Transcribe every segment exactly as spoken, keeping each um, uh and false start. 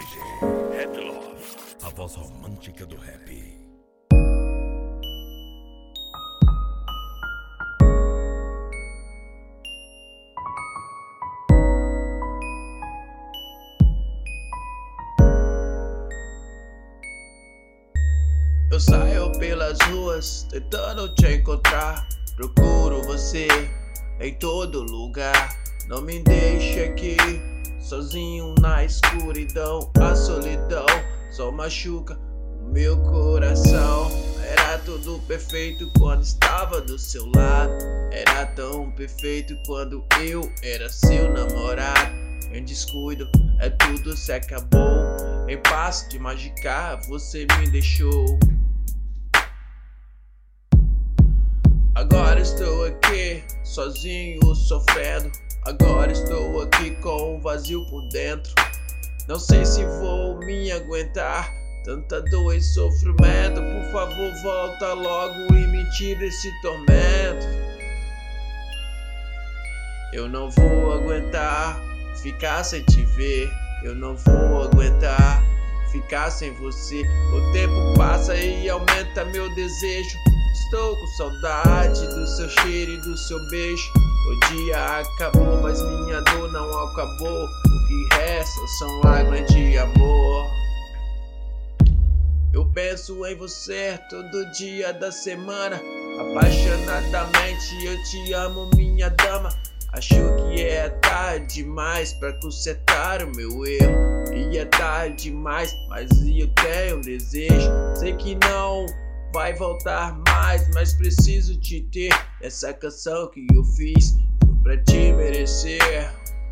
G, Headlove, a voz romântica do rap. Eu saio pelas ruas tentando te encontrar, procuro você em todo lugar. Não me deixe aqui sozinho na escuridão. A solidão só machuca o meu coração. Era tudo perfeito quando estava do seu lado. Era tão perfeito quando eu era seu namorado. Em descuido é tudo se acabou. Em passo de magicar você me deixou. Agora estou aqui, sozinho, sofrendo. Agora estou aqui com um vazio por dentro. Não sei se vou me aguentar tanta dor e sofrimento. Por favor, volta logo e me tira esse tormento. Eu não vou aguentar ficar sem te ver. Eu não vou aguentar ficar sem você. O tempo passa e aumenta meu desejo. Estou com saudade do seu cheiro e do seu beijo. O dia acabou, mas minha dor não acabou. O que resta são lágrimas de amor. Eu penso em você todo dia da semana. Apaixonadamente eu te amo, minha dama. Acho que é tarde demais pra consertar o meu erro. E é tarde demais, mas eu tenho um desejo. Sei que não vai voltar mais, mas preciso te ter. Essa canção que eu fiz foi pra te merecer.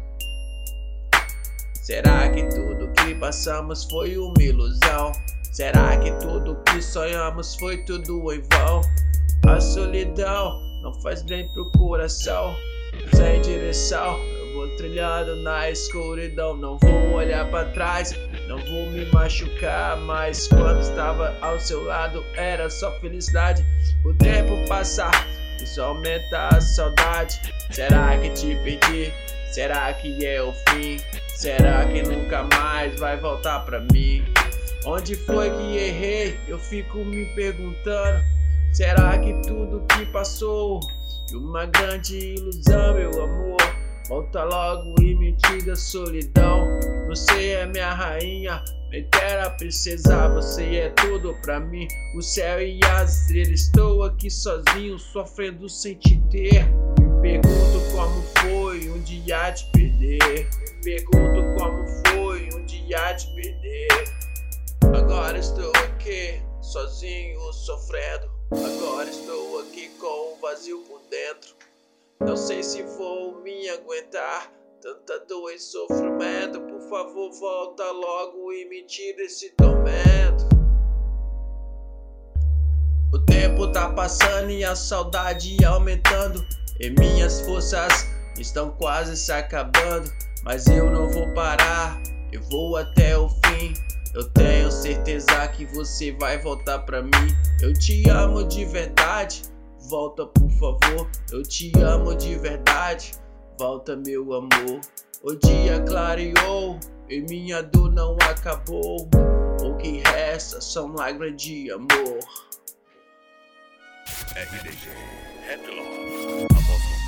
Será que tudo que passamos foi uma ilusão? Será que tudo que sonhamos foi tudo em vão? A solidão não faz bem pro coração. Sem direção, eu vou trilhando na escuridão. Não vou olhar pra trás, não vou me machucar. Mas quando estava ao seu lado era só felicidade. O tempo passa, isso aumenta a saudade. Será que te perdi? Será que é o fim? Será que nunca mais vai voltar pra mim? Onde foi que errei? Eu fico me perguntando. Será que tudo que passou e uma grande ilusão, meu amor? Volta logo e me tira a solidão. Você é minha rainha, minha eterna princesa. Você é tudo pra mim, o céu e as estrelas. Estou aqui sozinho, sofrendo sem te ter. Me pergunto como foi um dia te perder. Me pergunto como foi um dia te perder. Agora estou aqui, sozinho, sofrendo. Agora estou aqui com um vazio por dentro. Não sei se vou me aguentar tanta dor e sofrimento. Por favor, volta logo e me tira esse tormento. O tempo tá passando e a saudade aumentando. E minhas forças estão quase se acabando. Mas eu não vou parar, eu vou até o fim. Eu tenho certeza que você vai voltar pra mim. Eu te amo de verdade, volta por favor. Eu te amo de verdade, volta meu amor. O dia clareou e minha dor não acabou. O que resta são lágrimas de amor. R D G, Headlove, a voz romântica.